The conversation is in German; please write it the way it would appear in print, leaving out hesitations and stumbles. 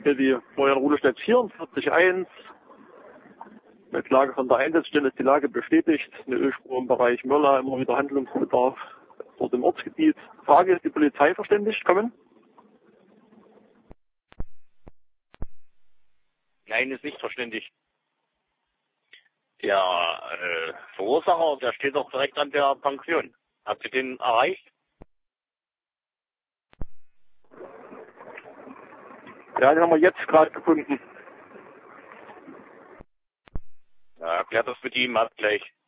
Hier die Feuerwehr Ruhlestedt 44.1. Mit Lage von der Einsatzstelle ist die Lage bestätigt. Eine Ölspur im Bereich Mörla, immer wieder Handlungsbedarf dort im Ortsgebiet. Frage, ist die Polizei verständigt? Kommen? Nein, ist nicht verständigt. Der Verursacher, der steht doch direkt an der Pension. Habt ihr den erreicht? Ja, den haben wir jetzt gerade gefunden. Ja, erklärt das mit ihm, hat gleich.